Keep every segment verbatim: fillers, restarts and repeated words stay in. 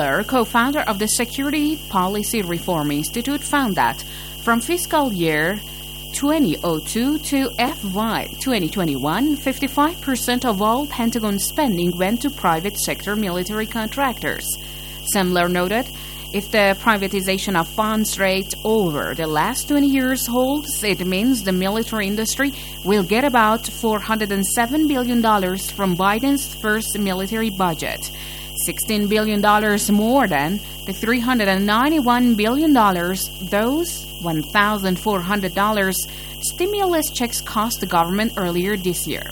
co-founder of the Security Policy Reform Institute, found that from fiscal year twenty oh two to F Y twenty twenty-one, fifty-five percent of all Pentagon spending went to private sector military contractors. Semler noted, if the privatization of funds rate over the last twenty years holds, it means the military industry will get about four hundred seven billion dollars from Biden's first military budget, sixteen billion dollars more than the three hundred ninety-one billion dollars those one thousand four hundred dollars stimulus checks cost the government earlier this year.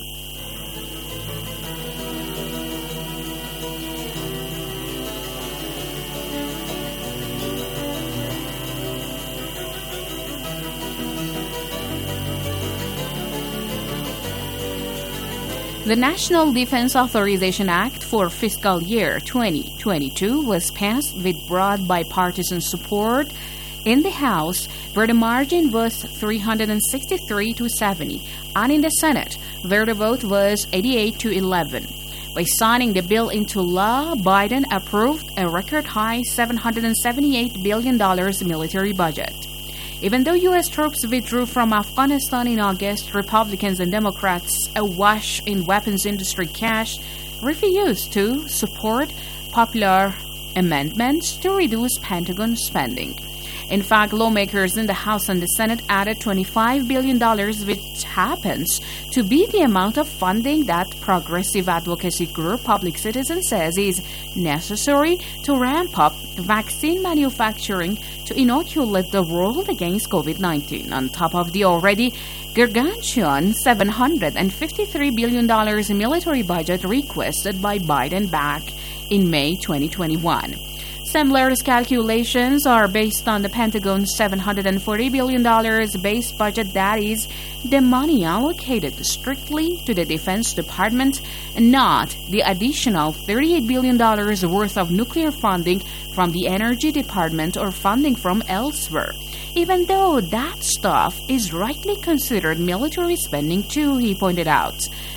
The National Defense Authorization Act for fiscal year twenty twenty-two was passed with broad bipartisan support in the House, where the margin was three hundred sixty-three to seventy, and in the Senate, where the vote was eighty-eight to eleven. By signing the bill into law, Biden approved a record-high seven hundred seventy-eight billion dollars military budget. Even though U S troops withdrew from Afghanistan in August, Republicans and Democrats, awash in weapons industry cash, refused to support popular amendments to reduce Pentagon spending. In fact, lawmakers in the House and the Senate added twenty-five billion dollars, which happens to be the amount of funding that progressive advocacy group Public Citizen says is necessary to ramp up vaccine manufacturing to inoculate the world against COVID nineteen, on top of the already gargantuan seven hundred fifty-three billion dollars military budget requested by Biden back in May twenty twenty-one. Semler's calculations are based on the Pentagon's seven hundred forty billion dollars base budget, that is, the money allocated strictly to the Defense Department, and not the additional thirty-eight billion dollars worth of nuclear funding from the Energy Department or funding from elsewhere, even though that stuff is rightly considered military spending too, he pointed out.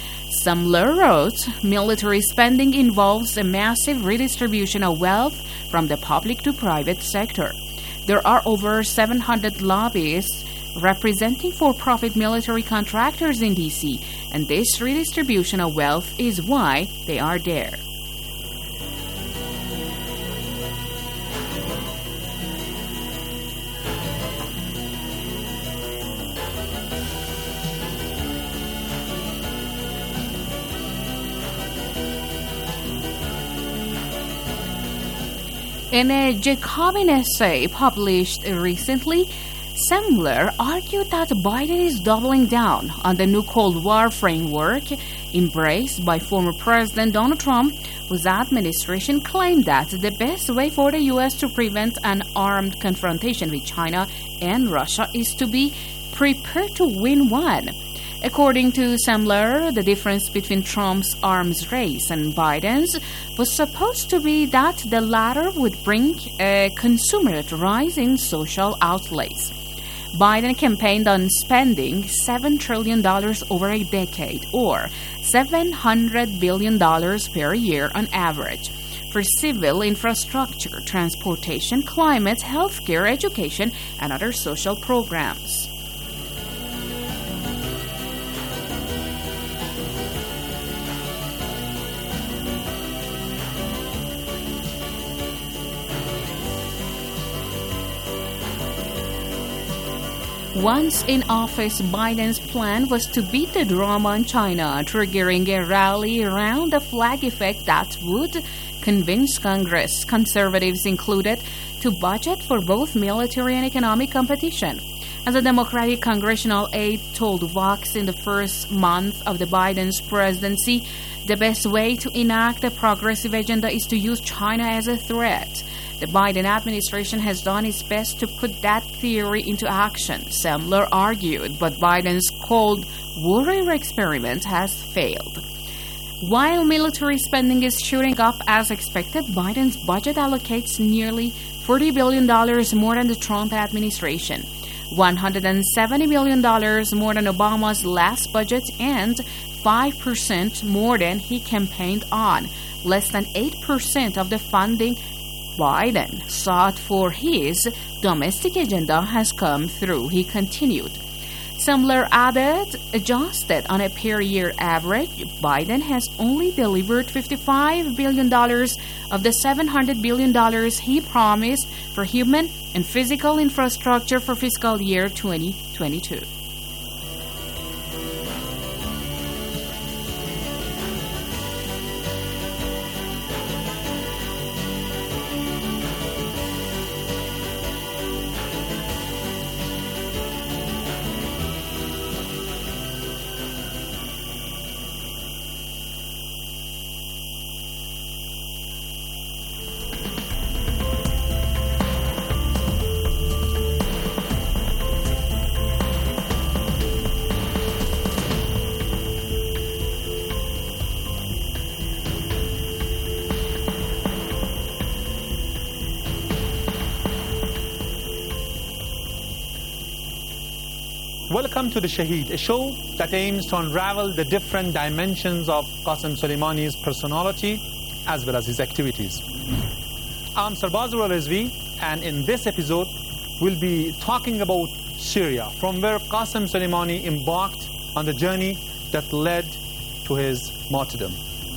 Semler wrote, military spending involves a massive redistribution of wealth from the public to private sector. There are over seven hundred lobbyists representing for-profit military contractors in D C, and this redistribution of wealth is why they are there. In a Jacobin essay published recently, Semler argued that Biden is doubling down on the new Cold War framework embraced by former President Donald Trump, whose administration claimed that the best way for the U S to prevent an armed confrontation with China and Russia is to be prepared to win one. According to Semler, the difference between Trump's arms race and Biden's was supposed to be that the latter would bring a commensurate rise in social outlays. Biden campaigned on spending seven trillion dollars over a decade, or seven hundred billion dollars per year on average, for civil infrastructure, transportation, climate, healthcare, education, and other social programs. Once in office, Biden's plan was to beat the drum on China, triggering a rally around the flag effect that would convince Congress, conservatives included, to budget for both military and economic competition. As a Democratic congressional aide told Vox in the first month of the Biden's presidency, the best way to enact a progressive agenda is to use China as a threat. The Biden administration has done its best to put that theory into action, Semler argued, but Biden's Cold War experiment has failed. While military spending is shooting up as expected, Biden's budget allocates nearly forty billion dollars more than the Trump administration, one hundred seventy billion dollars more than Obama's last budget, and five percent more than he campaigned on, less than eight percent of the funding Biden sought for his domestic agenda has come through, he continued. Semler added, adjusted on a per-year average, Biden has only delivered fifty-five billion dollars of the seven hundred billion dollars he promised for human and physical infrastructure for fiscal year twenty twenty-two. Welcome to The Shaheed, a show that aims to unravel the different dimensions of Qasem Soleimani's personality as well as his activities. I'm Sarbaz Rizvi, and in this episode, we'll be talking about Syria, from where Qasem Soleimani embarked on the journey that led to his martyrdom.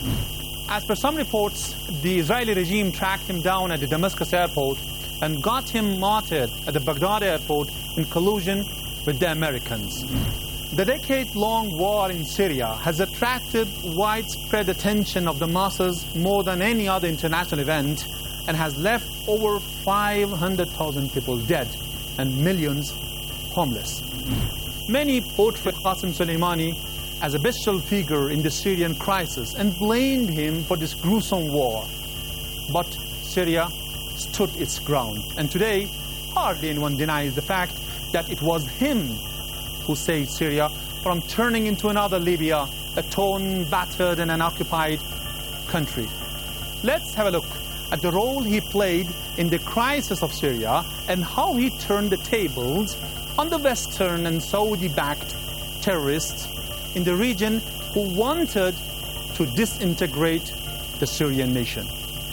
As per some reports, the Israeli regime tracked him down at the Damascus airport and got him martyred at the Baghdad airport in collusion with the Americans. The decade-long war in Syria has attracted widespread attention of the masses more than any other international event and has left over five hundred thousand people dead and millions homeless. Many portray Qasem Soleimani as a bestial figure in the Syrian crisis and blamed him for this gruesome war. But Syria stood its ground, and today hardly anyone denies the fact that it was him who saved Syria from turning into another Libya, a torn, battered, and unoccupied country. Let's have a look at the role he played in the crisis of Syria and how he turned the tables on the Western and Saudi-backed terrorists in the region who wanted to disintegrate the Syrian nation.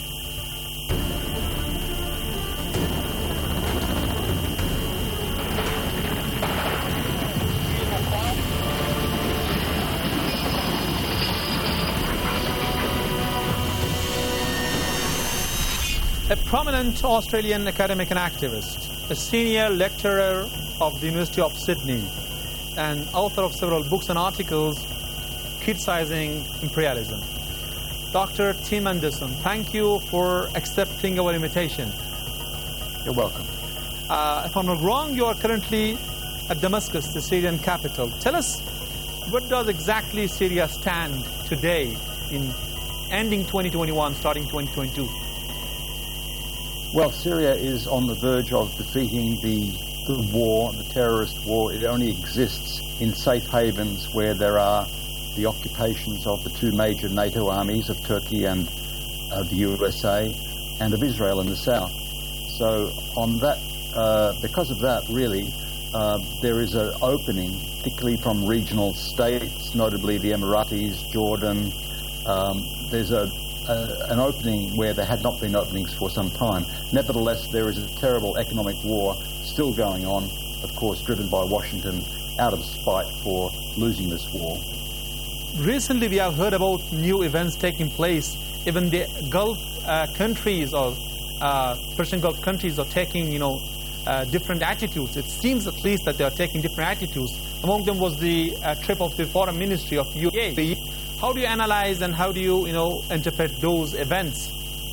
A prominent Australian academic and activist, a senior lecturer of the University of Sydney, and author of several books and articles criticizing imperialism. Doctor Tim Anderson, thank you for accepting our invitation. You're welcome. Uh, if I'm not wrong, you are currently at Damascus, the Syrian capital. Tell us, what does exactly Syria stand today in ending twenty twenty-one, starting twenty twenty-two? Well, Syria is on the verge of defeating the, the war, the terrorist war. It only exists in safe havens where there are the occupations of the two major NATO armies of Turkey and uh, the U S A, and of Israel in the south. So on that, uh, because of that, really, uh, there is an opening, particularly from regional states, notably the Emiratis, Jordan. Um, there's a Uh, an opening where there had not been openings for some time. Nevertheless, there is a terrible economic war still going on, of course, driven by Washington out of spite for losing this war. Recently, we have heard about new events taking place. Even the Gulf uh, countries or uh, Persian Gulf countries are taking, you know, uh, different attitudes. It seems at least that they are taking different attitudes. Among them was the uh, trip of the Foreign Ministry of U A E. How do you analyze and how do you, you know, interpret those events?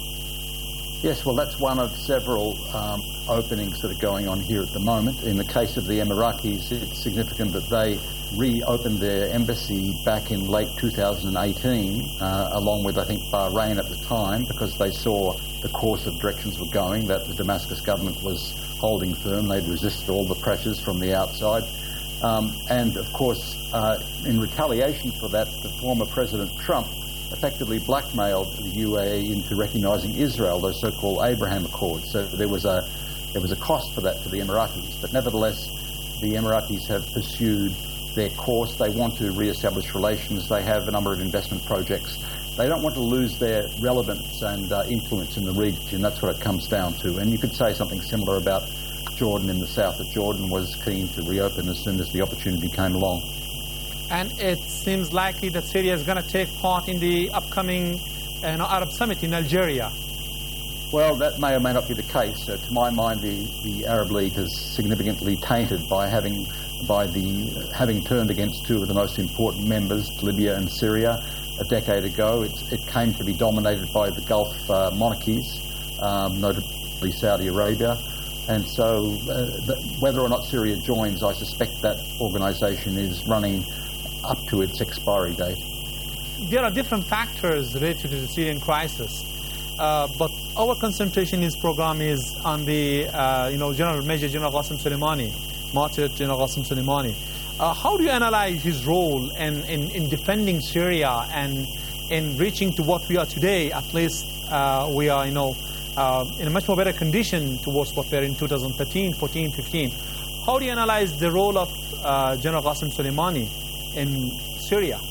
Yes, well, that's one of several um, openings that are going on here at the moment. In the case of the Emiratis, it's significant that they reopened their embassy back in late two thousand eighteen, uh, along with, I think, Bahrain at the time, because they saw the course of directions were going, that the Damascus government was holding firm. They'd resisted all the pressures from the outside. Um, and, of course, uh, in retaliation for that, the former President Trump effectively blackmailed the U A E into recognising Israel, those so-called Abraham Accords. So there was a there was a cost for that to the Emiratis. But nevertheless, the Emiratis have pursued their course. They want to re-establish relations. They have a number of investment projects They don't want to lose their relevance and uh, influence in the region. That's what it comes down to. And you could say something similar about Jordan in the south, that Jordan was keen to reopen as soon as the opportunity came along. And it seems likely that Syria is going to take part in the upcoming uh, you know, Arab Summit in Algeria. Well, that may or may not be the case. Uh, to my mind, the, the Arab League is significantly tainted by having by the uh, having turned against two of the most important members, Libya and Syria, a decade ago. It's, it came to be dominated by the Gulf uh, monarchies, um, notably Saudi Arabia. And so uh, the, whether or not Syria joins, I suspect that organisation is running up to its expiry date. There are different factors related to the Syrian crisis. Uh, but our concentration in this program is on the, uh, you know, General Major General Qasem Soleimani, martyred General Qasem Soleimani. Uh, how do you analyze his role in, in, in defending Syria and in reaching to what we are today? At least uh, we are, you know, uh, in a much more better condition towards what we were in two thousand thirteen, fourteen, fifteen. How do you analyze the role of uh, General Qasem Soleimani in Syria?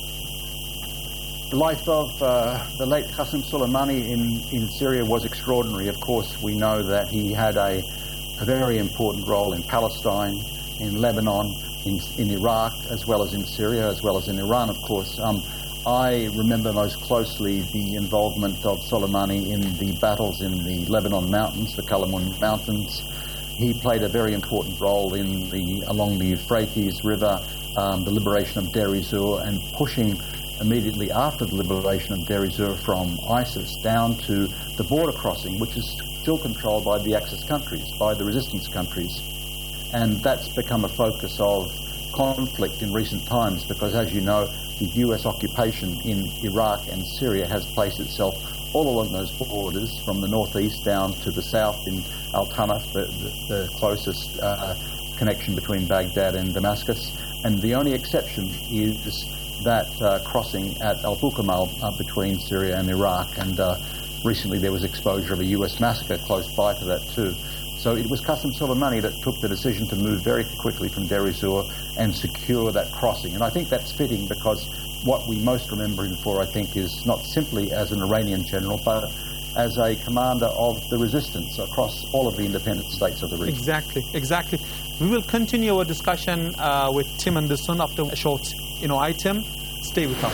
The life of uh, the late Qasem Soleimani in, in Syria was extraordinary. Of course, we know that he had a, a very important role in Palestine, in Lebanon, in, in Iraq, as well as in Syria, as well as in Iran, of course. Um, I remember most closely the involvement of Soleimani in the battles in the Lebanon mountains, the Kalamun Mountains. He played a very important role in the along the Euphrates River, um, the liberation of Deir ez-Zor, and pushing immediately after the liberation of Deir ez-Zor from ISIS down to the border crossing, which is still controlled by the Axis countries, by the resistance countries. And that's become a focus of conflict in recent times because, as you know, the U S occupation in Iraq and Syria has placed itself all along those borders, from the northeast down to the south in Al-Tanaf, the, the, the closest uh, connection between Baghdad and Damascus. And the only exception is that uh, crossing at Al-Bukamal uh, between Syria and Iraq, and uh, recently there was exposure of a U S massacre close by to that too. So it was Qasem Soleimani that took the decision to move very quickly from Deir ez-Zor and secure that crossing. And I think that's fitting because what we most remember him for, I think, is not simply as an Iranian general, but as a commander of the resistance across all of the independent states of the region. Exactly, exactly. We will continue our discussion uh, with Tim Anderson after a short you know, item. Stay with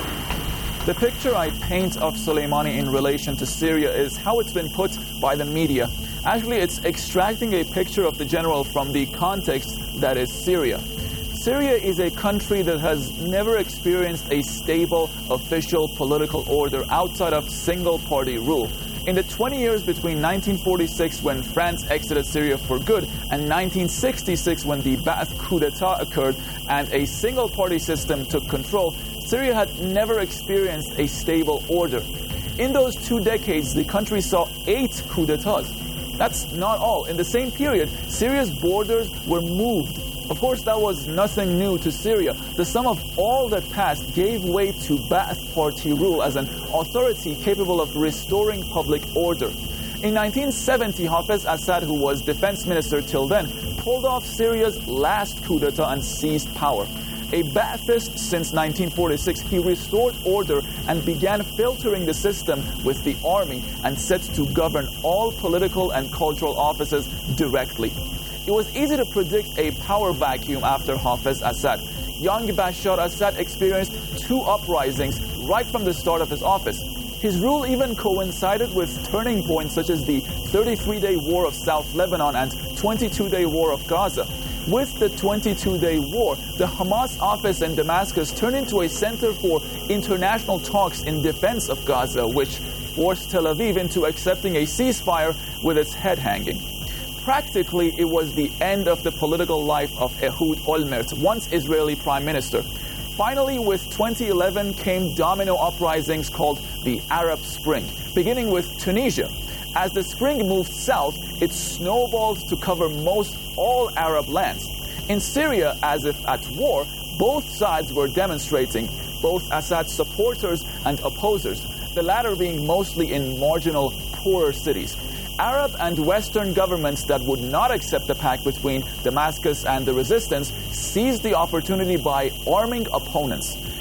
us. The picture I paint of Soleimani in relation to Syria is how it's been put by the media. Actually, it's extracting a picture of the general from the context that is Syria. Syria is a country that has never experienced a stable official political order outside of single-party rule. In the twenty years between nineteen forty-six, when France exited Syria for good, and nineteen sixty-six, when the Ba'ath coup d'etat occurred and a single-party system took control, Syria had never experienced a stable order. In those two decades, the country saw eight coups d'etats. That's not all. In the same period, Syria's borders were moved. Of course, that was nothing new to Syria. The sum of all that passed gave way to Ba'ath Party rule as an authority capable of restoring public order. In nineteen seventy, Hafez Assad, who was defense minister till then, pulled off Syria's last coup d'etat and seized power. A Ba'athist since nineteen forty-six, he restored order and began filtering the system with the army and set to govern all political and cultural offices directly. It was easy to predict a power vacuum after Hafez Assad. Young Bashar Assad experienced two uprisings right from the start of his office. His rule even coincided with turning points such as the thirty-three day War of South Lebanon and twenty-two day War of Gaza. With the twenty-two day war, the Hamas office in Damascus turned into a center for international talks in defense of Gaza, which forced Tel Aviv into accepting a ceasefire with its head hanging. Practically, it was the end of the political life of Ehud Olmert, once Israeli prime minister. Finally, with twenty eleven came domino uprisings called the Arab Spring, beginning with Tunisia. As the spring moved south, it snowballed to cover most all Arab lands. In Syria, as if at war, both sides were demonstrating, both Assad's supporters and opposers, the latter being mostly in marginal, poorer cities. Arab and Western governments that would not accept the pact between Damascus and the resistance seized the opportunity by arming opponents.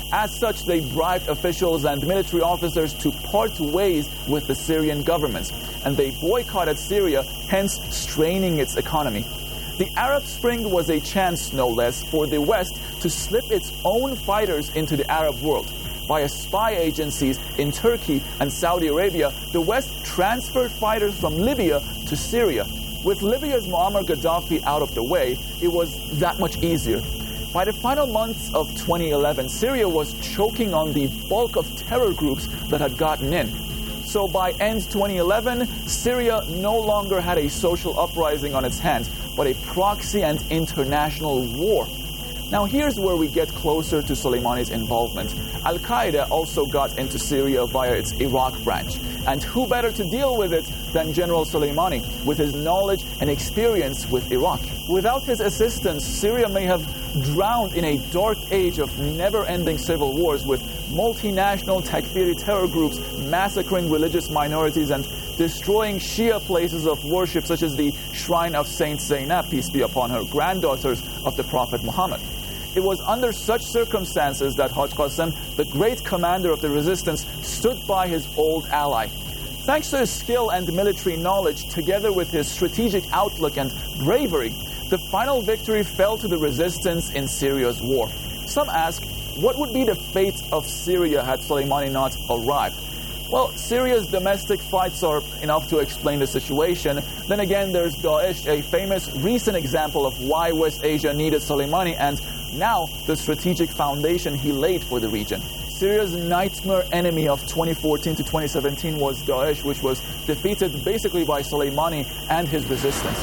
As such, they bribed officials and military officers to part ways with the Syrian government, and they boycotted Syria, hence straining its economy. The Arab Spring was a chance, no less, for the West to slip its own fighters into the Arab world. Via spy agencies in Turkey and Saudi Arabia, the West transferred fighters from Libya to Syria. With Libya's Muammar Gaddafi out of the way, it was that much easier. By the final months of twenty eleven, Syria was choking on the bulk of terror groups that had gotten in. So by end twenty eleven, Syria no longer had a social uprising on its hands, but a proxy and international war. Now here's where we get closer to Soleimani's involvement. Al-Qaeda also got into Syria via its Iraq branch. And who better to deal with it than General Soleimani, with his knowledge and experience with Iraq? Without his assistance, Syria may have drowned in a dark age of never-ending civil wars, with multinational Takfiri terror groups massacring religious minorities and destroying Shia places of worship, such as the shrine of Saint Zainab, peace be upon her, granddaughters of the Prophet Muhammad. It was under such circumstances that Haj Qasim, the great commander of the resistance, stood by his old ally. Thanks to his skill and military knowledge, together with his strategic outlook and bravery, the final victory fell to the resistance in Syria's war. Some ask, what would be the fate of Syria had Soleimani not arrived? Well, Syria's domestic fights are enough to explain the situation. Then again, there's Daesh, a famous recent example of why West Asia needed Soleimani, and now the strategic foundation he laid for the region. Syria's nightmare enemy of twenty fourteen to twenty seventeen was Daesh, which was defeated basically by Soleimani and his resistance.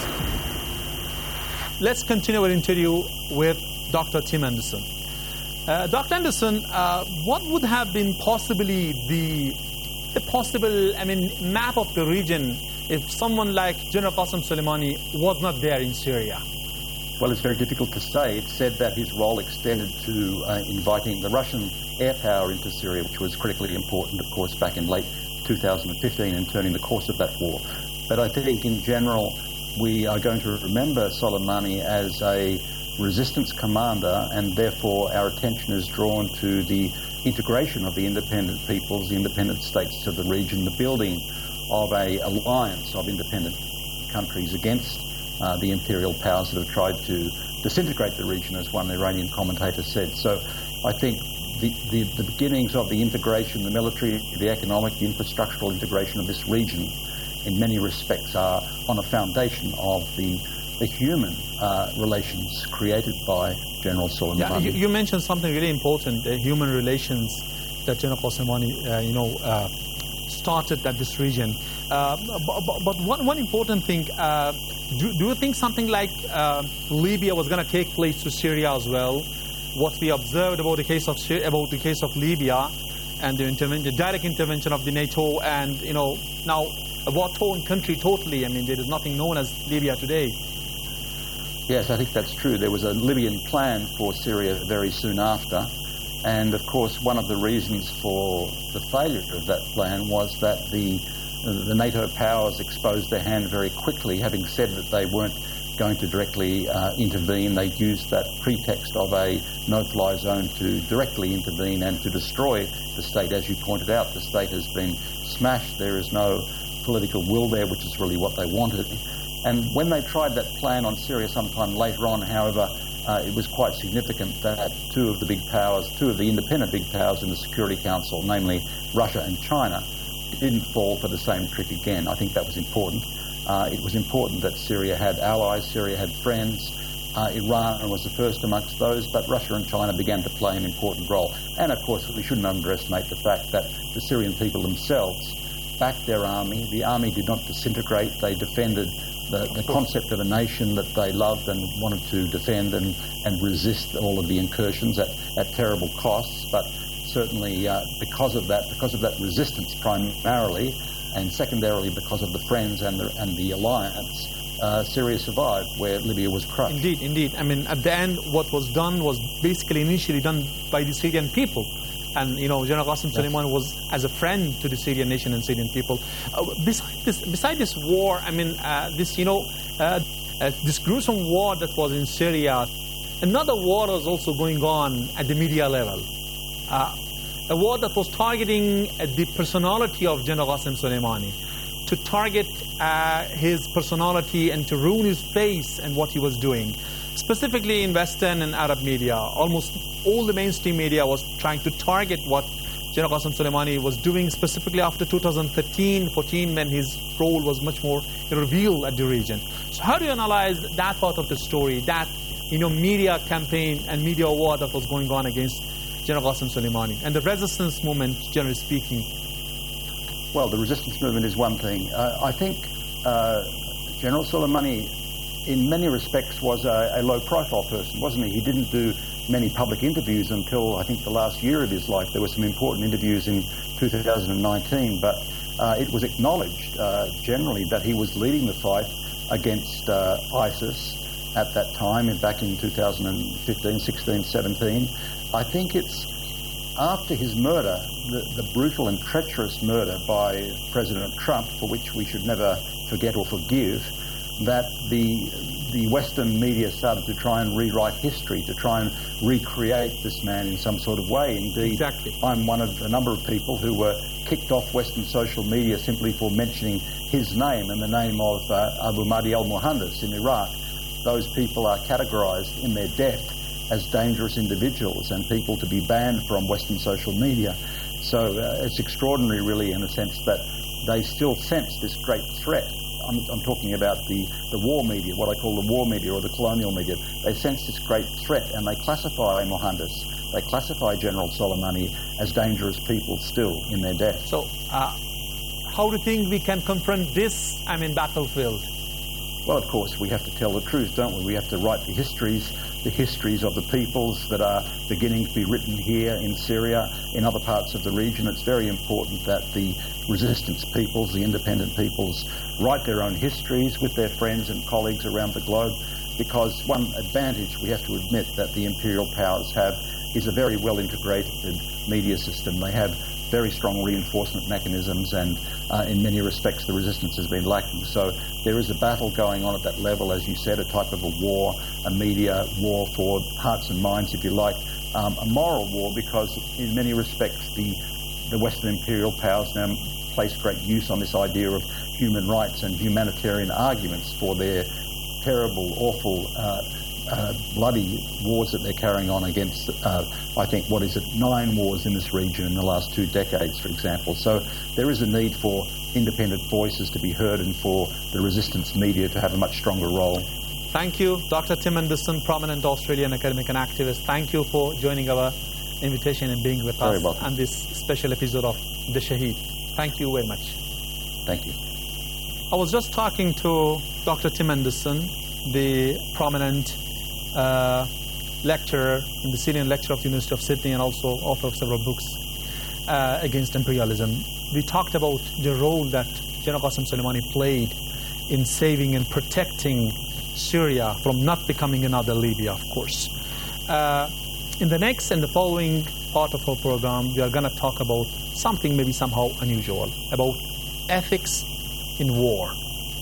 Let's continue our interview with Doctor Tim Anderson. Uh, Doctor Anderson, uh, what would have been possibly the, the possible, I mean, map of the region if someone like General Qasem Soleimani was not there in Syria? Well, it's very difficult to say. It's said that his role extended to uh, inviting the Russian air power into Syria, which was critically important, of course, back in late two thousand fifteen and turning the course of that war. But I think in general, we are going to remember Soleimani as a resistance commander, and therefore our attention is drawn to the integration of the independent peoples, the independent states of the region, the building of a alliance of independent countries against uh, the imperial powers that have tried to disintegrate the region, as one Iranian commentator said. So I think the, the, the beginnings of the integration, the military, the economic, the infrastructural integration of this region in many respects are on a foundation of the the human uh, relations created by General Soleimani. Yeah, you, you mentioned something really important, the human relations that General Soleimani, uh, you know, uh, started at this region. Uh, but, but one, one important thing, uh, do, do you think something like uh, Libya was going to take place to Syria as well? What we observed about the case of about the case of Libya and the, intervention, the direct intervention of the NATO, and you know now a war-torn country totally. I mean, there is nothing known as Libya today. Yes, I think that's true. There was a Libyan plan for Syria very soon after. And of course, one of the reasons for the failure of that plan was that the, the NATO powers exposed their hand very quickly. Having said that they weren't going to directly uh, intervene, they used that pretext of a no-fly zone to directly intervene and to destroy the state. As you pointed out, the state has been smashed. There is no political will there, which is really what they wanted. And when they tried that plan on Syria sometime later on, however, uh, it was quite significant that two of the big powers, two of the independent big powers in the Security Council, namely Russia and China, didn't fall for the same trick again. I think that was important. Uh, it was important that Syria had allies, Syria had friends. Uh, Iran was the first amongst those, but Russia and China began to play an important role. And of course, we shouldn't underestimate the fact that the Syrian people themselves backed their army. The army did not disintegrate. They defended The, the concept of a nation that they loved and wanted to defend and, and resist all of the incursions at, at terrible costs. But certainly uh, because of that, because of that resistance primarily, and secondarily because of the friends and the, and the alliance, uh, Syria survived where Libya was crushed. Indeed, indeed. I mean, at the end, what was done was basically initially done by the Syrian people. And, you know, General Qasem Soleimani was as a friend to the Syrian nation and Syrian people. Uh, beside this, beside this war, I mean, uh, this, you know, uh, uh, this gruesome war that was in Syria, another war was also going on at the media level. uh, a war that was targeting uh, the personality of General Qasem Soleimani, to target uh, his personality and to ruin his face and what he was doing. Specifically in Western and Arab media, almost all the mainstream media was trying to target what General Qasem Soleimani was doing, specifically after two thousand thirteen fourteen, when his role was much more revealed at the region. So how do you analyze that part of the story, that you know, media campaign and media war that was going on against General Qasem Soleimani, and the resistance movement, generally speaking? Well, the resistance movement is one thing. Uh, I think uh, General Soleimani, in many respects, was a, a low-profile person, wasn't he? He didn't do many public interviews until, I think, the last year of his life. There were some important interviews in two thousand nineteen, but uh, it was acknowledged uh, generally that he was leading the fight against uh, ISIS at that time, back in two thousand fifteen, sixteen, seventeen. I think it's after his murder, the, the brutal and treacherous murder by President Trump, for which we should never forget or forgive, that the the Western media started to try and rewrite history, to try and recreate this man in some sort of way. Indeed, exactly. I'm one of a number of people who were kicked off Western social media simply for mentioning his name and the name of uh, Abu Mahdi al-Muhandis in Iraq. Those people are categorized in their death as dangerous individuals and people to be banned from Western social media. So uh, it's extraordinary, really, in a sense that they still sense this great threat. I'm, I'm talking about the, the war media, what I call the war media or the colonial media. They sense this great threat and they classify Muhandis, they classify General Soleimani as dangerous people still in their death. So uh, how do you think we can confront this, I mean, battlefield? Well, of course, we have to tell the truth, don't we? We have to write the histories, the histories of the peoples that are beginning to be written here in Syria, in other parts of the region. It's very important that the resistance peoples, the independent peoples, write their own histories with their friends and colleagues around the globe, because one advantage we have to admit that the imperial powers have is a very well-integrated media system. They have very strong reinforcement mechanisms, and uh, in many respects the resistance has been lacking. So there is a battle going on at that level, as you said, a type of a war, a media war for hearts and minds, if you like, um, a moral war, because in many respects the, the Western imperial powers now place great use on this idea of human rights and humanitarian arguments for their terrible, awful, uh, Uh, bloody wars that they're carrying on against, uh, I think, what is it, nine wars in this region in the last two decades, for example. So there is a need for independent voices to be heard and for the resistance media to have a much stronger role. Thank you, Doctor Tim Anderson, prominent Australian academic and activist. Thank you for joining our invitation and being with Very us welcome. on this special episode of The Shaheed. Thank you very much. Thank you. I was just talking to Doctor Tim Anderson, the prominent Uh, lecturer in the Syrian lecturer of the University of Sydney and also author of several books uh, against imperialism. We talked about the role that General Qasem Soleimani played in saving and protecting Syria from not becoming another Libya, of course. Uh, in the next and the following part of our program, we are going to talk about something maybe somehow unusual, about ethics in war.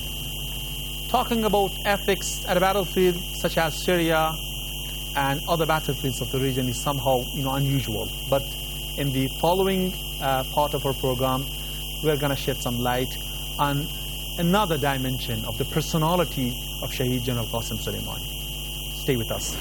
Talking about ethics at a battlefield such as Syria and other battlefields of the region is somehow, you know, unusual. But in the following uh, part of our program, we're going to shed some light on another dimension of the personality of Shaheed General Qasem Soleimani. Stay with us.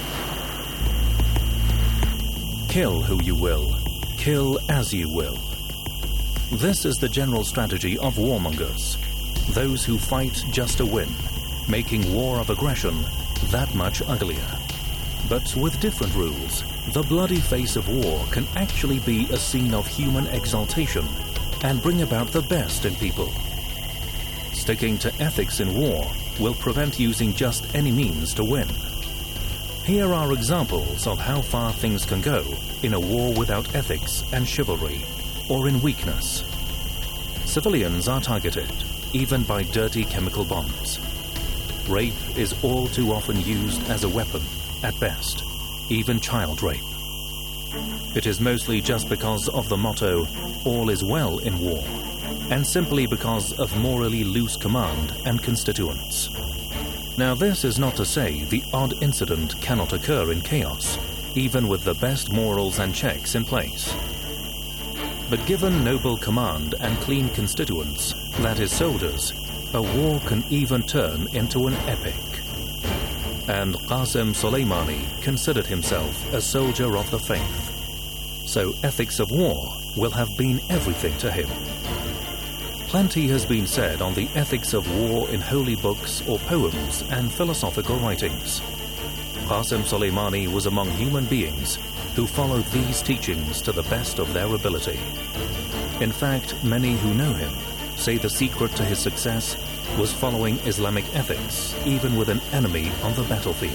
Kill who you will, kill as you will. This is the general strategy of warmongers, those who fight just to win, making war of aggression that much uglier. But with different rules, the bloody face of war can actually be a scene of human exaltation and bring about the best in people. Sticking to ethics in war will prevent using just any means to win. Here are examples of how far things can go in a war without ethics and chivalry, or in weakness. Civilians are targeted, even by dirty chemical bombs. Rape is all too often used as a weapon, at best, even child rape. It is mostly just because of the motto, all is well in war, and simply because of morally loose command and constituents. Now, this is not to say the odd incident cannot occur in chaos, even with the best morals and checks in place. But given noble command and clean constituents, that is soldiers, a war can even turn into an epic. And Qasem Soleimani considered himself a soldier of the faith. So ethics of war will have been everything to him. Plenty has been said on the ethics of war in holy books or poems and philosophical writings. Qasem Soleimani was among human beings who followed these teachings to the best of their ability. In fact, many who know him say the secret to his success was following Islamic ethics, even with an enemy on the battlefield.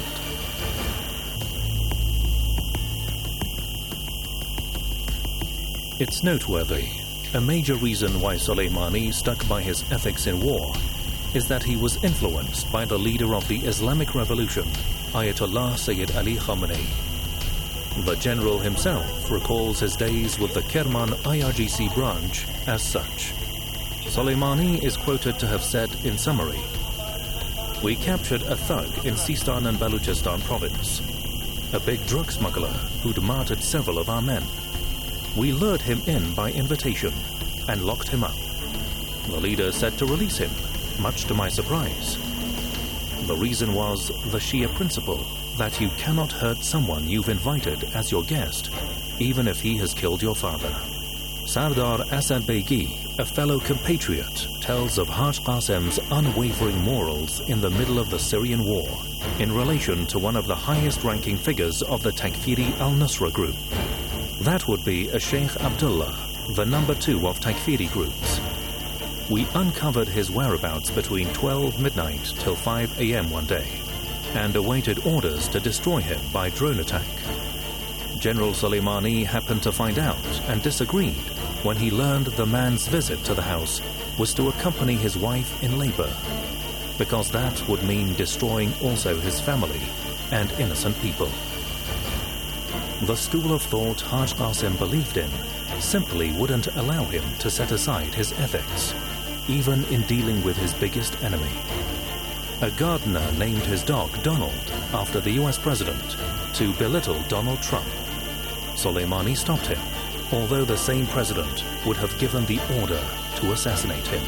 It's noteworthy. A major reason why Soleimani stuck by his ethics in war is that he was influenced by the leader of the Islamic Revolution, Ayatollah Sayyid Ali Khamenei. The general himself recalls his days with the Kerman I R G C branch as such. Soleimani is quoted to have said in summary, "We captured a thug in Sistan and Baluchistan province, a big drug smuggler who'd martyred several of our men. We lured him in by invitation and locked him up. The leader said to release him, much to my surprise. The reason was the Shia principle that you cannot hurt someone you've invited as your guest, even if he has killed your father." Sardar Asad Begi, a fellow compatriot, tells of Haj Qasem's unwavering morals in the middle of the Syrian war in relation to one of the highest-ranking figures of the Takfiri al-Nusra group. That would be a Sheikh Abdullah, the number two of Takfiri groups. We uncovered his whereabouts between twelve midnight till five a.m. one day and awaited orders to destroy him by drone attack. General Soleimani happened to find out and disagreed when he learned the man's visit to the house was to accompany his wife in labor, because that would mean destroying also his family and innocent people. The school of thought Haj Qasem believed in simply wouldn't allow him to set aside his ethics, even in dealing with his biggest enemy. A gardener named his dog Donald after the U S president to belittle Donald Trump. Soleimani stopped him, although the same president would have given the order to assassinate him.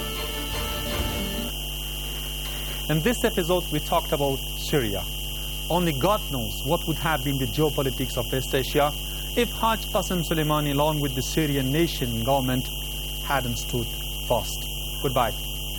In this episode, we talked about Syria. Only God knows what would have been the geopolitics of West Asia if Haj Qasem Soleimani, along with the Syrian nation government, hadn't stood fast. Goodbye.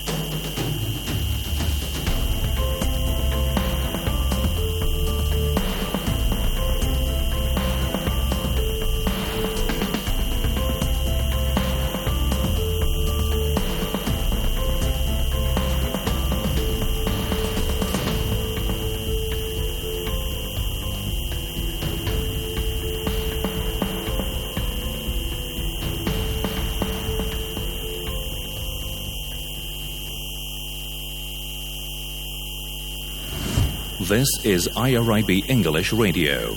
This is I R I B English Radio.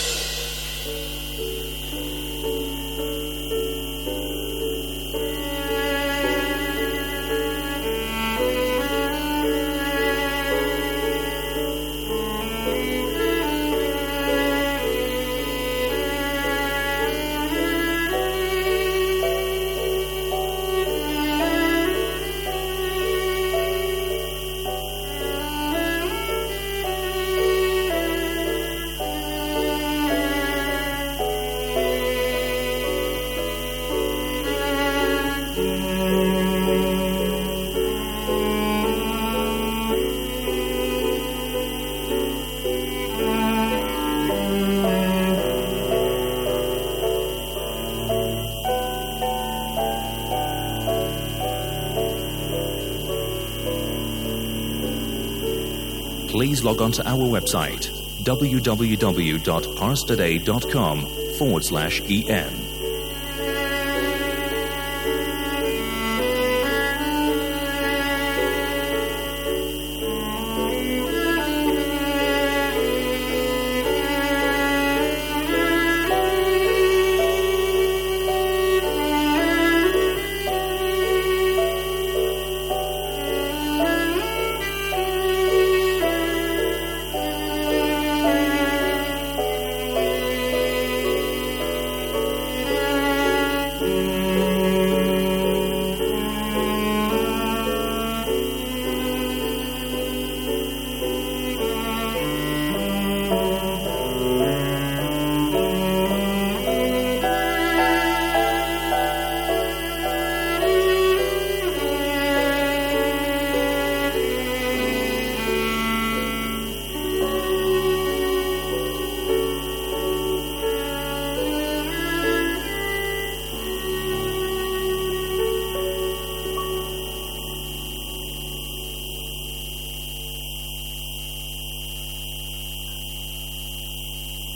Please log on to our website, www.parstoday.com forward slash en.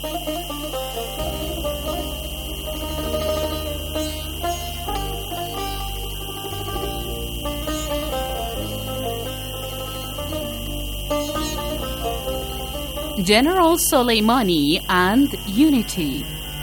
General Soleimani and unity.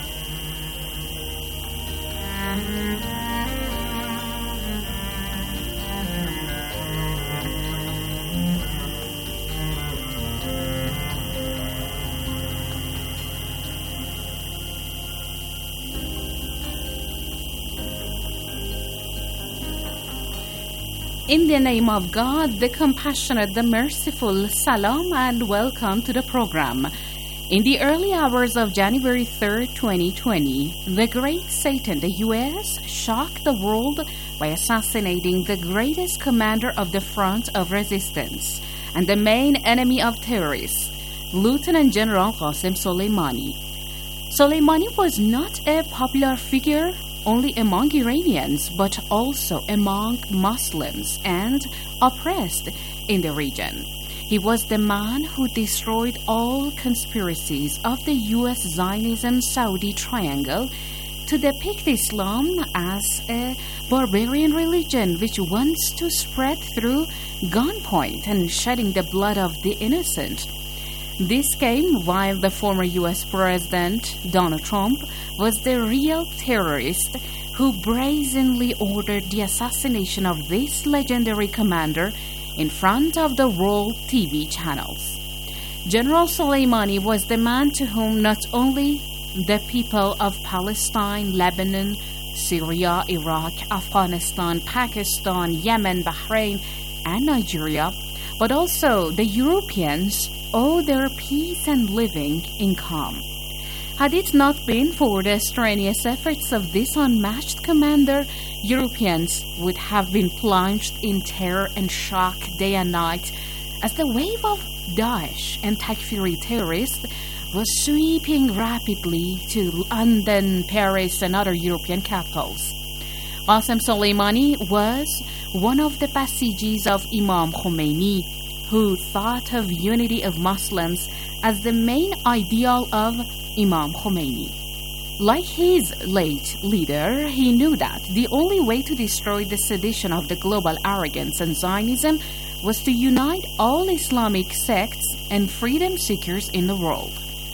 In the name of God, the compassionate, the merciful, salam and welcome to the program. In the early hours of January third, twenty twenty, the great Satan, the U S, shocked the world by assassinating the greatest commander of the front of resistance and the main enemy of terrorists, Lieutenant General Qasem Soleimani. Soleimani was not a popular figure only among Iranians, but also among Muslims and oppressed in the region. He was the man who destroyed all conspiracies of the U S Zionism-Saudi triangle to depict Islam as a barbarian religion which wants to spread through gunpoint and shedding the blood of the innocent. This came while the former U S President Donald Trump was the real terrorist who brazenly ordered the assassination of this legendary commander in front of the world T V channels. General Soleimani was the man to whom not only the people of Palestine, Lebanon, Syria, Iraq, Afghanistan, Pakistan, Yemen, Bahrain, and Nigeria, but also the Europeans owe their peace and living in calm. Had it not been for the strenuous efforts of this unmatched commander, Europeans would have been plunged in terror and shock day and night as the wave of Daesh and Takfiri terrorists was sweeping rapidly to London, Paris, and other European capitals. Qasem Soleimani was one of the Basijis of Imam Khomeini, who thought of unity of Muslims as the main ideal of Imam Khomeini. Like his late leader, he knew that the only way to destroy the sedition of the global arrogance and Zionism was to unite all Islamic sects and freedom seekers in the world.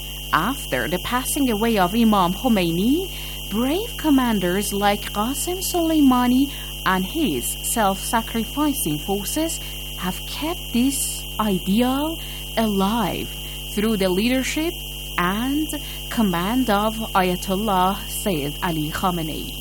After the passing away of Imam Khomeini, brave commanders like Qasem Soleimani and his self-sacrificing forces have kept this ideal alive through the leadership and command of Ayatollah Sayyid Ali Khamenei.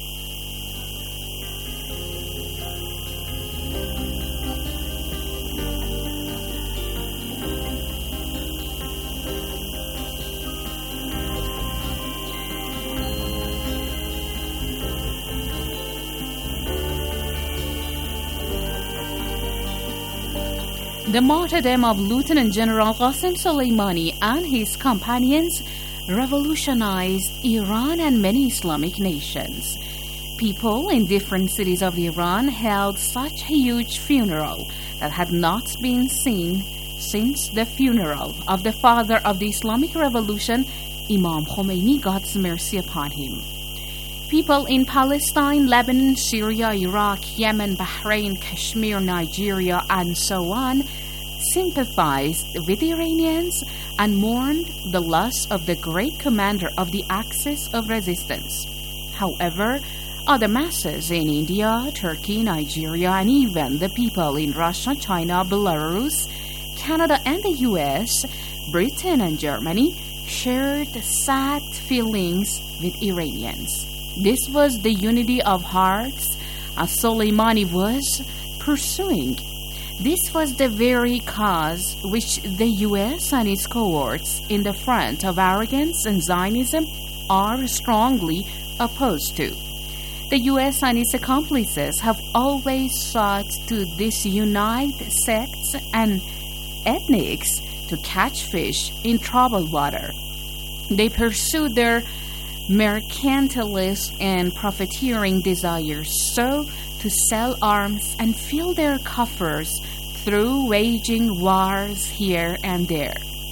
The martyrdom of Lieutenant General Qasem Soleimani and his companions revolutionized Iran and many Islamic nations. People in different cities of Iran held such a huge funeral that had not been seen since the funeral of the father of the Islamic Revolution, Imam Khomeini, God's mercy upon him. People in Palestine, Lebanon, Syria, Iraq, Yemen, Bahrain, Kashmir, Nigeria, and so on sympathized with the Iranians and mourned the loss of the great commander of the Axis of Resistance. However, other masses in India, Turkey, Nigeria, and even the people in Russia, China, Belarus, Canada, and the U S, Britain, and Germany shared sad feelings with Iranians. This was the unity of hearts as Soleimani was pursuing. This was the very cause which the U S and its cohorts in the front of arrogance and Zionism are strongly opposed to. The U S and its accomplices have always sought to disunite sects and ethnics to catch fish in troubled water. They pursue their mercantilist and profiteering desires so to sell arms and fill their coffers through waging wars here and there.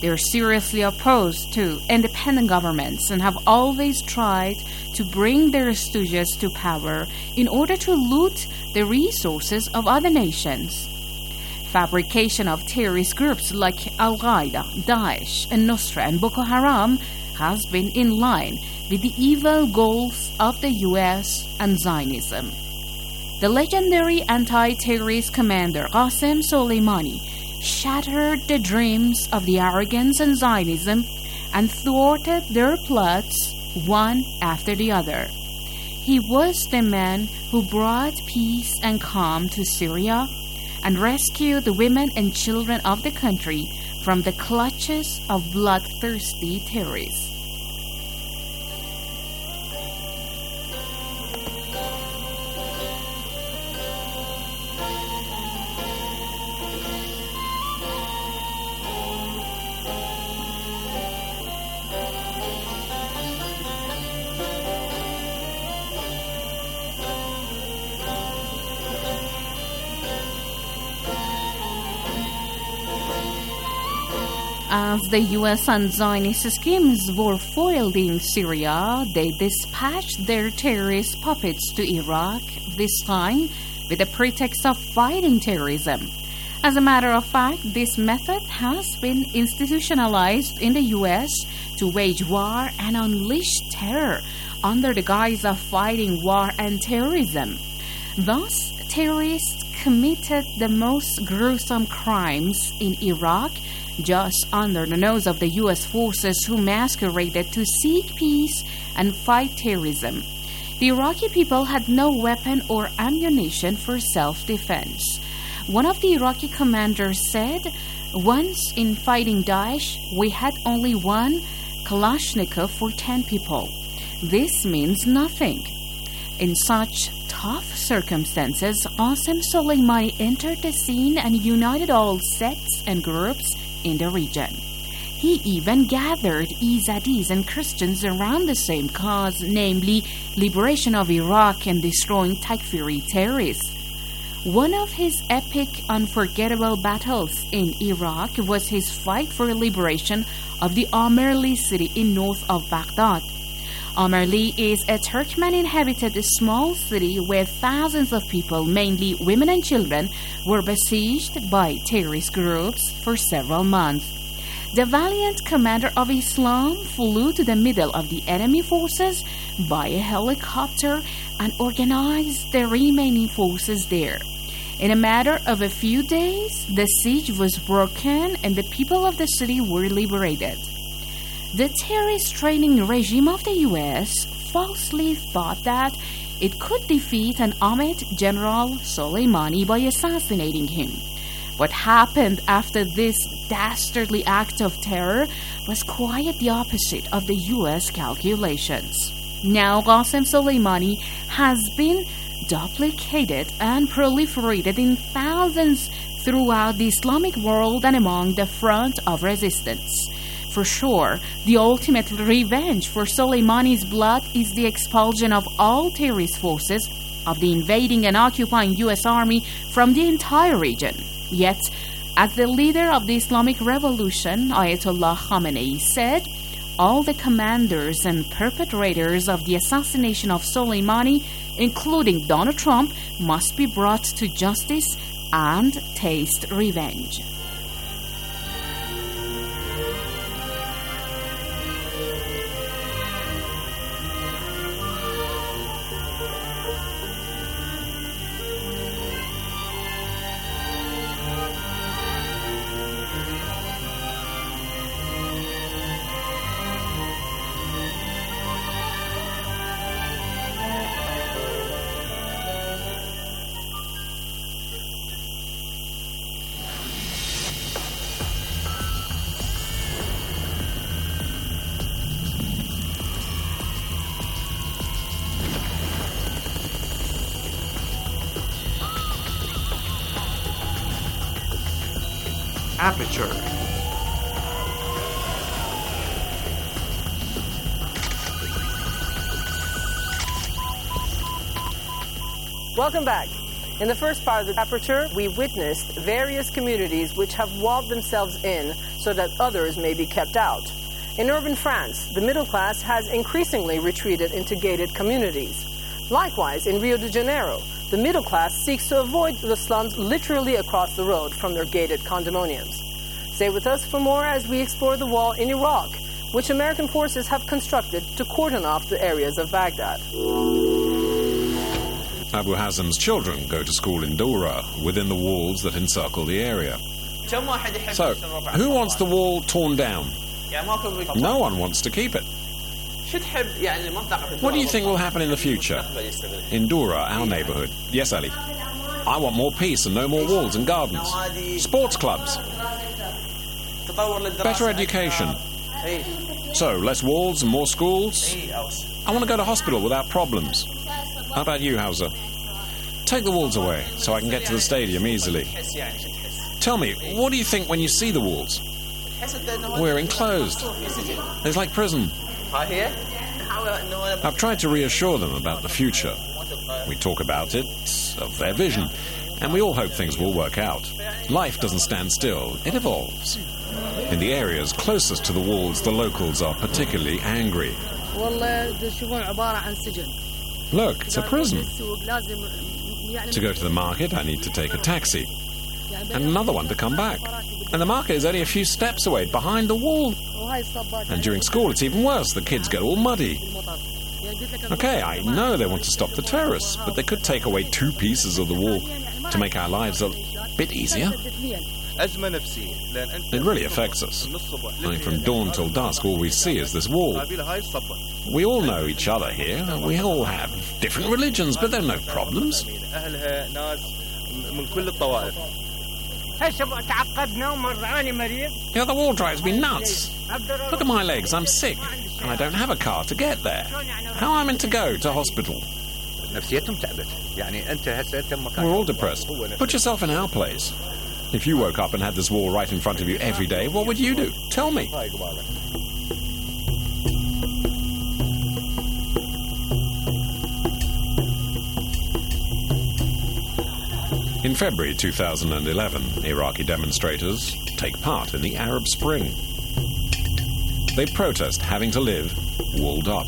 They're seriously opposed to independent governments and have always tried to bring their stooges to power in order to loot the resources of other nations. Fabrication of terrorist groups like Al-Qaeda, Daesh, and Nusra and Boko Haram has been in line with the evil goals of the U S and Zionism. The legendary anti-terrorist commander Qasem Soleimani shattered the dreams of the arrogance and Zionism and thwarted their plots one after the other. He was the man who brought peace and calm to Syria and rescued the women and children of the country from the clutches of bloodthirsty terrorists. As the U S and Zionist schemes were foiled in Syria, they dispatched their terrorist puppets to Iraq, this time with the pretext of fighting terrorism. As a matter of fact, this method has been institutionalized in the U S to wage war and unleash terror under the guise of fighting war and terrorism. Thus, terrorists committed the most gruesome crimes in Iraq just under the nose of the U S forces who masqueraded to seek peace and fight terrorism. The Iraqi people had no weapon or ammunition for self-defense. One of the Iraqi commanders said, "Once in fighting Daesh, we had only one Kalashnikov for ten people. This means nothing." In such tough circumstances, Qasem Soleimani entered the scene and united all sects and groups in the region. He even gathered Izadis and Christians around the same cause, namely liberation of Iraq and destroying Takfiri terrorists. One of his epic, unforgettable battles in Iraq was his fight for liberation of the Amerli city in north of Baghdad. Amerli is a Turkmen-inhabited small city where thousands of people, mainly women and children, were besieged by terrorist groups for several months. The valiant commander of Islam flew to the middle of the enemy forces by a helicopter and organized the remaining forces there. In a matter of a few days, the siege was broken and the people of the city were liberated. The terrorist training regime of the U S falsely thought that it could defeat and omit General Soleimani by assassinating him. What happened after this dastardly act of terror was quite the opposite of the U S calculations. Now Qasem Soleimani has been duplicated and proliferated in thousands throughout the Islamic world and among the front of resistance. For sure, the ultimate revenge for Soleimani's blood is the expulsion of all terrorist forces of the invading and occupying U S Army from the entire region. Yet, as the leader of the Islamic Revolution, Ayatollah Khamenei, said, all the commanders and perpetrators of the assassination of Soleimani, including Donald Trump, must be brought to justice and taste revenge. Aperture. Welcome back. In the first part of the aperture, we witnessed various communities which have walled themselves in so that others may be kept out. In urban France, the middle class has increasingly retreated into gated communities. Likewise, in Rio de Janeiro, the middle class seeks to avoid the slums literally across the road from their gated condominiums. Stay with us for more as we explore the wall in Iraq, which American forces have constructed to cordon off the areas of Baghdad. Abu Hazm's children go to school in Doura, within the walls that encircle the area. So, who wants the wall torn down? No one wants to keep it. What do you think will happen in the future? In Doura, our neighborhood. Yes, Ali. I want more peace and no more walls and gardens. Sports clubs. Better education. So, less walls and more schools? I want to go to hospital without problems. How about you, Hauser? Take the walls away so I can get to the stadium easily. Tell me, what do you think when you see the walls? We're enclosed. It's like prison. I've tried to reassure them about the future. We talk about it, of their vision, and we all hope things will work out. Life doesn't stand still, it evolves. In the areas closest to the walls, the locals are particularly angry. Look, it's a prison. To go to the market, I need to take a taxi. And another one to come back. And the market is only a few steps away, behind the wall. And during school, it's even worse. The kids get all muddy. Okay, I know they want to stop the terrorists, but they could take away two pieces of the wall to make our lives a bit easier. It really affects us. I mean, from dawn till dusk, all we see is this wall. We all know each other here. We all have different religions, but there are no problems. Yeah, the wall drives me nuts. Look at my legs, I'm sick, and I don't have a car to get there. How am I meant to go to hospital? We're all depressed. Put yourself in our place. If you woke up and had this wall right in front of you every day, what would you do? Tell me. In February two thousand eleven, Iraqi demonstrators take part in the Arab Spring. They protest having to live walled up.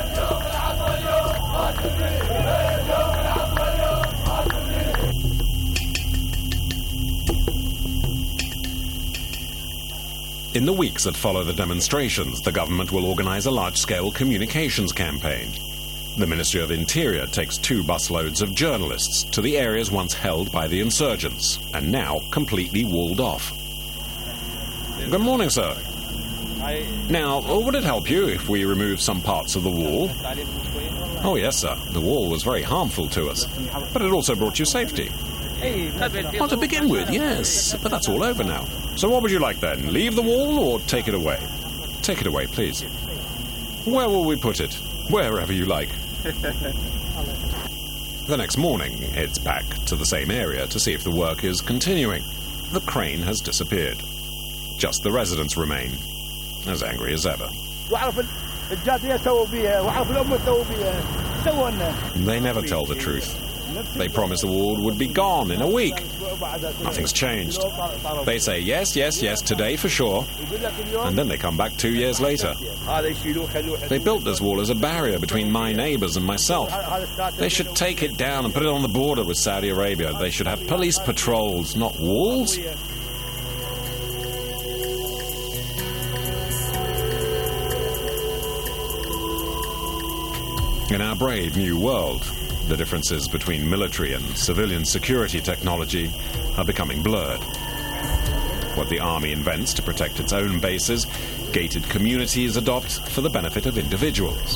In the weeks that follow the demonstrations, the government will organize a large-scale communications campaign. The Ministry of Interior takes two busloads of journalists to the areas once held by the insurgents, and now completely walled off. Good morning, sir. Now, would it help you if we remove some parts of the wall? Oh, yes, sir. The wall was very harmful to us, but it also brought you safety. Well, to begin with, yes, but that's all over now. So what would you like then? Leave the wall or take it away? Take it away, please. Where will we put it? Wherever you like. The next morning, it's back to the same area to see if the work is continuing. The crane has disappeared. Just the residents remain, as angry as ever. They never tell the truth. They promised the wall would be gone in a week. Nothing's changed. They say yes, yes, yes, today for sure. And then they come back two years later. They built this wall as a barrier between my neighbors and myself. They should take it down and put it on the border with Saudi Arabia. They should have police patrols, not walls. In our brave new world, the differences between military and civilian security technology are becoming blurred. What the army invents to protect its own bases, gated communities adopt for the benefit of individuals.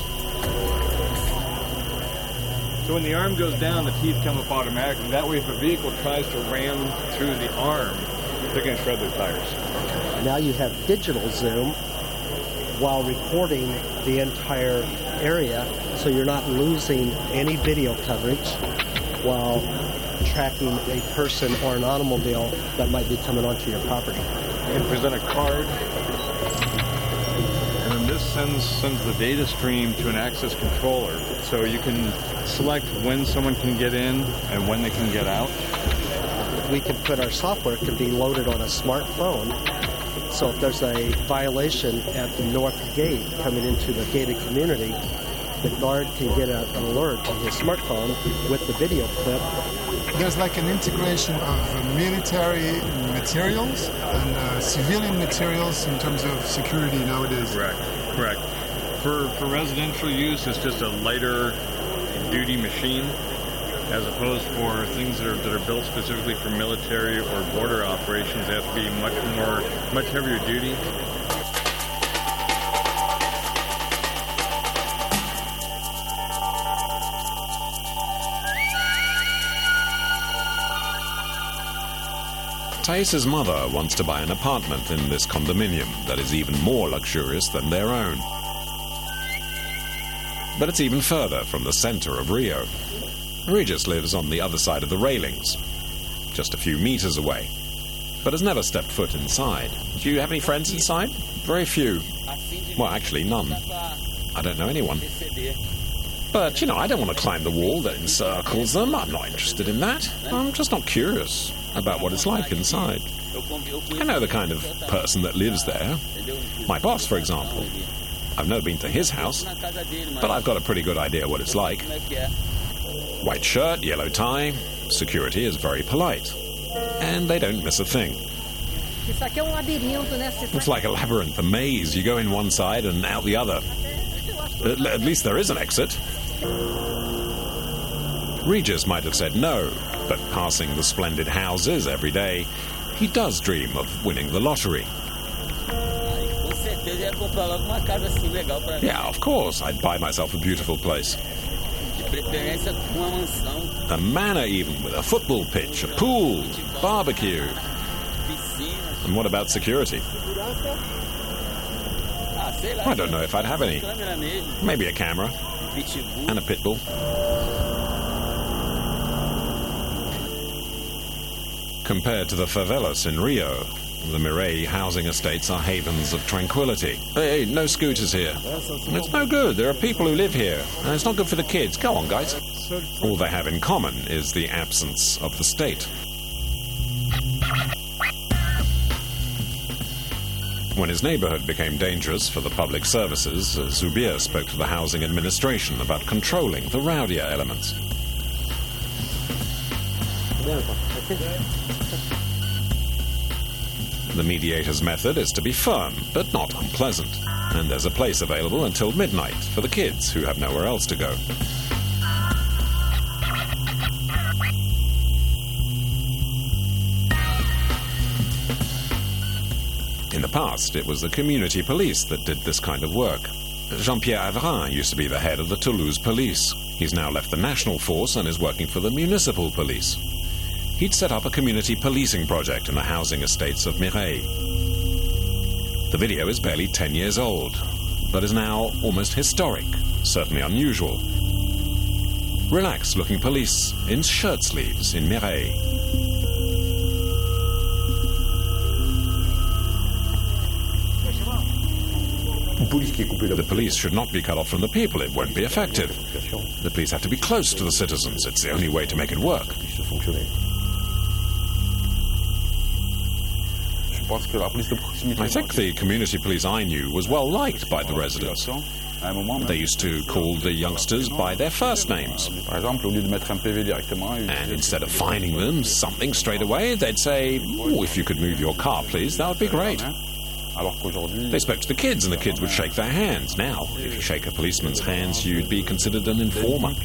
So when the arm goes down, the teeth come up automatically. That way, if a vehicle tries to ram through the arm, they're going to shred their tires. Now you have digital zoom while recording the entire area, so you're not losing any video coverage while tracking a person or an automobile that might be coming onto your property. And present a card. And then and this sends sends the data stream to an access controller. So you can select when someone can get in and when they can get out. We can put our software can be loaded on a smartphone. So if there's a violation at the north gate coming into the gated community, the guard can get an alert on his smartphone with the video clip. There's like an integration of military materials and uh, civilian materials in terms of security nowadays. Correct, correct. For, for residential use, it's just a lighter duty machine, as opposed for things that are that are built specifically for military or border operations. They have to be much more, much heavier duty. Thais' mother wants to buy an apartment in this condominium that is even more luxurious than their own. But it's even further from the center of Rio. Regis lives on the other side of the railings, just a few meters away, but has never stepped foot inside. Do you have any friends inside? Very few. Well, actually, none. I don't know anyone. But, you know, I don't want to climb the wall that encircles them. I'm not interested in that. I'm just not curious about what it's like inside. I know the kind of person that lives there. My boss, for example. I've never been to his house, but I've got a pretty good idea what it's like. White shirt, yellow tie. Security is very polite. And they don't miss a thing. It's like a labyrinth, a maze. You go in one side and out the other. At, at least there is an exit. Regis might have said no, but passing the splendid houses every day, he does dream of winning the lottery. Yeah, of course, I'd buy myself a beautiful place. A manor even, with a football pitch, a pool, barbecue. And what about security? I don't know if I'd have any. Maybe a camera. And a pit bull. Compared to the favelas in Rio, the Mireille housing estates are havens of tranquility. Hey, no scooters here. It's no good. There are people who live here, and it's not good for the kids. Go on, guys. All they have in common is the absence of the state. When his neighborhood became dangerous for the public services, Zubir spoke to the housing administration about controlling the rowdier elements. The mediator's method is to be firm, but not unpleasant. And there's a place available until midnight for the kids who have nowhere else to go. In the past, it was the community police that did this kind of work. Jean-Pierre Avrin used to be the head of the Toulouse police. He's now left the national force and is working for the municipal police. He'd set up a community policing project in the housing estates of Mireille. The video is barely ten years old, but is now almost historic, certainly unusual. Relaxed-looking police in shirt sleeves in Mireille. The police should not be cut off from the people. It won't be effective. The police have to be close to the citizens. It's the only way to make it work. I think the community police I knew was well liked by the residents. They used to call the youngsters by their first names. And instead of fining them something straight away, they'd say, "Oh, if you could move your car, please, that would be great." They spoke to the kids, and the kids would shake their hands. Now, if you shake a policeman's hands, you'd be considered an informer.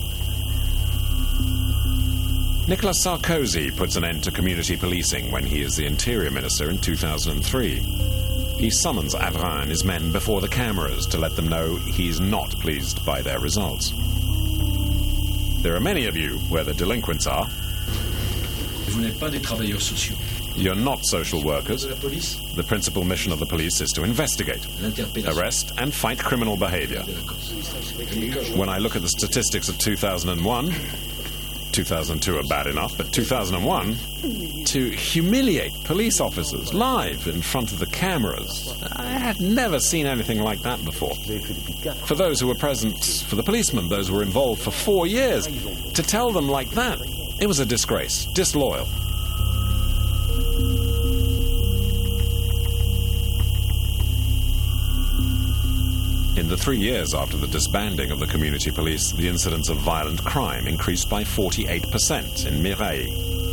Nicolas Sarkozy puts an end to community policing when he is the Interior Minister in two thousand three. He summons Avrin and his men before the cameras to let them know he's not pleased by their results. There are many of you where the delinquents are. You're not social workers. The principal mission of the police is to investigate, arrest, and fight criminal behavior. When I look at the statistics of two thousand one, two thousand two are bad enough, but two thousand one, to humiliate police officers live in front of the cameras, I had never seen anything like that before. For those who were present, for the policemen, those who were involved for four years, to tell them like that, it was a disgrace, disloyal. In the three years after the disbanding of the community police, the incidence of violent crime increased by forty-eight percent in Mireilles.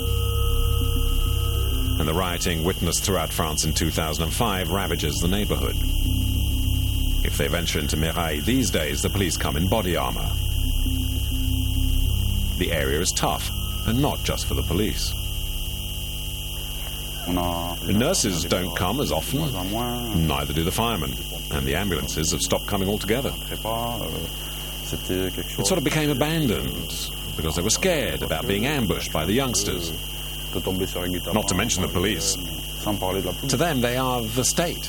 And the rioting witnessed throughout France in two thousand five ravages the neighborhood. If they venture into Mireilles these days, the police come in body armor. The area is tough, and not just for the police. The nurses don't come as often, neither do the firemen, and the ambulances have stopped coming altogether. It sort of became abandoned because they were scared about being ambushed by the youngsters. Not to mention the police. To them, they are the state.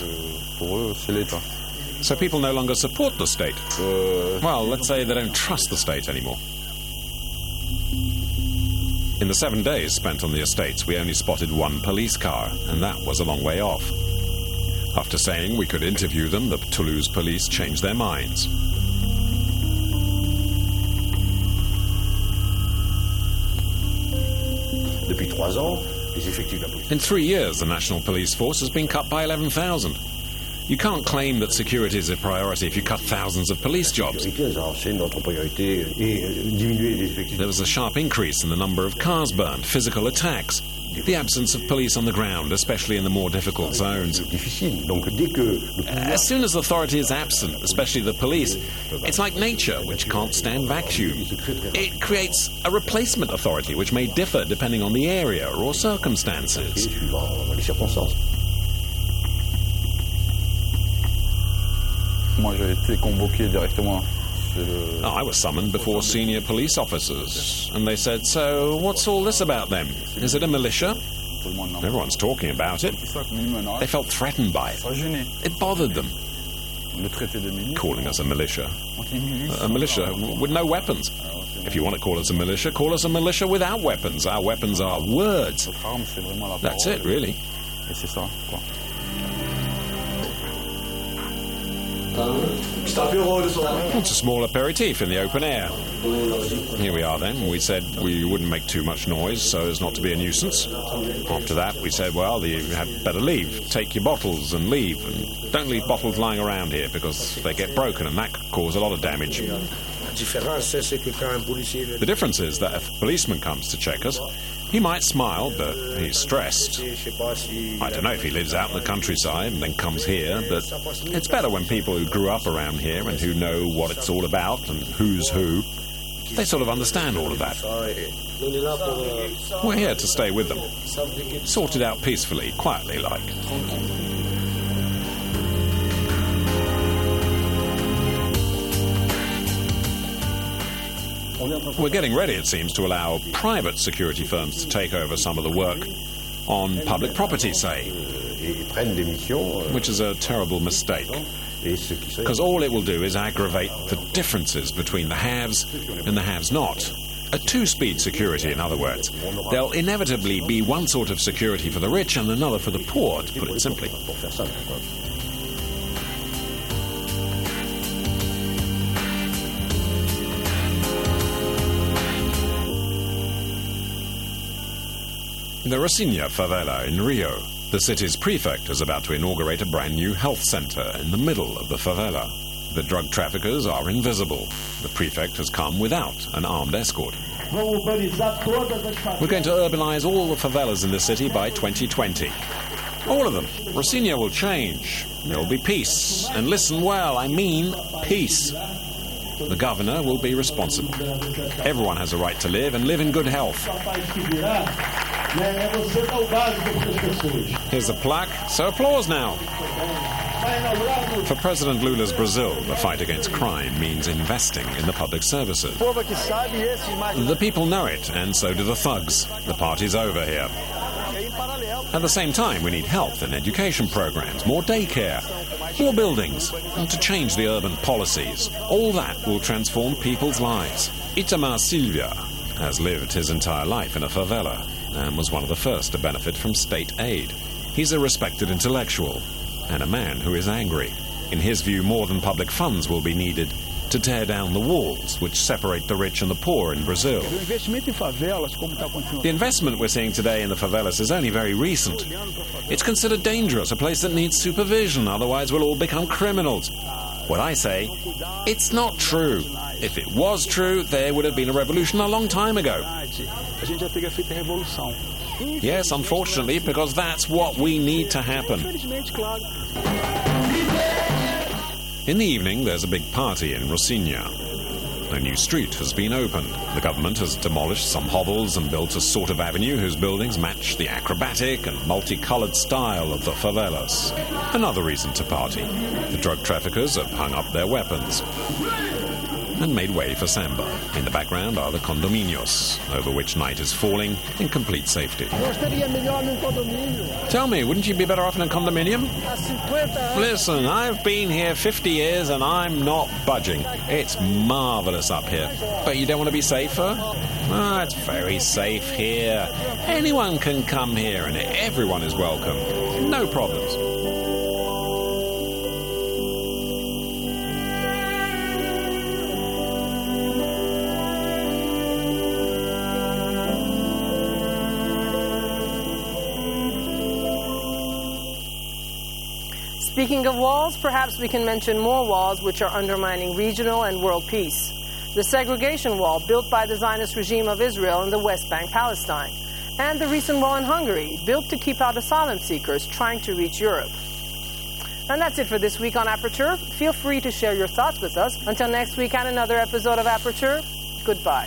So people no longer support the state. Well, let's say they don't trust the state anymore. In the seven days spent on the estates, we only spotted one police car, and that was a long way off. After saying we could interview them, the Toulouse police changed their minds. In three years, the National Police Force has been cut by eleven thousand. You can't claim that security is a priority if you cut thousands of police jobs. There was a sharp increase in the number of cars burned, physical attacks, the absence of police on the ground, especially in the more difficult zones. As soon as authority is absent, especially the police, it's like nature, which can't stand vacuum. It creates a replacement authority, which may differ depending on the area or circumstances. Oh, I was summoned before senior police officers, and they said, "So, what's all this about then? Is it a militia?" Everyone's talking about it. They felt threatened by it. It bothered them. Calling us a militia. A militia with no weapons. If you want to call us a militia, call us a militia without weapons. Our weapons are words. That's it, really. It's a small aperitif in the open air. Here we are then. We said we wouldn't make too much noise so as not to be a nuisance. After that, we said, well, you had better leave. Take your bottles and leave. And don't leave bottles lying around here because they get broken and that could cause a lot of damage. The difference is that if a policeman comes to check us, he might smile, but he's stressed. I don't know if he lives out in the countryside and then comes here, but it's better when people who grew up around here and who know what it's all about and who's who, they sort of understand all of that. We're here to stay with them. Sort it out peacefully, quietly like. We're getting ready, it seems, to allow private security firms to take over some of the work on public property, say, which is a terrible mistake, because all it will do is aggravate the differences between the haves and the haves-not. A two-speed security, in other words. There'll inevitably be one sort of security for the rich and another for the poor, to put it simply. The Rocinha favela in Rio. The city's prefect is about to inaugurate a brand new health center in the middle of the favela. The drug traffickers are invisible. The prefect has come without an armed escort. We're going to urbanize all the favelas in the city by twenty twenty. All of them. Rocinha will change. There will be peace. And listen well, I mean peace. The governor will be responsible. Everyone has a right to live and live in good health. Here's the plaque, so applause now. For President Lula's Brazil, the fight against crime means investing in the public services. The people know it, and so do the thugs. The party's over here. At the same time, we need health and education programs, more daycare, more buildings, and to change the urban policies. All that will transform people's lives. Itamar Silva, has lived his entire life in a favela and was one of the first to benefit from state aid. He's a respected intellectual and a man who is angry. In his view, more than public funds will be needed to tear down the walls which separate the rich and the poor in Brazil. The investment we're seeing today in the favelas is only very recent. It's considered dangerous, a place that needs supervision, otherwise we'll all become criminals. What I say, it's not true. If it was true, there would have been a revolution a long time ago. Yes, unfortunately, because that's what we need to happen. In the evening, there's a big party in Rocinha. A new street has been opened. The government has demolished some hovels and built a sort of avenue whose buildings match the acrobatic and multicolored style of the favelas. Another reason to party. The drug traffickers have hung up their weapons and made way for samba. In the background are the condominios, over which night is falling in complete safety. Tell me, wouldn't you be better off in a condominium? Listen, I've been here fifty years and I'm not budging. It's marvelous up here. But you don't want to be safer? Ah, it's very safe here. Anyone can come here and everyone is welcome. No problems. Speaking of walls, perhaps we can mention more walls which are undermining regional and world peace. The segregation wall built by the Zionist regime of Israel in the West Bank, Palestine, and the recent wall in Hungary, built to keep out asylum seekers trying to reach Europe. And that's it for this week on Aperture. Feel free to share your thoughts with us. Until next week and another episode of Aperture, goodbye.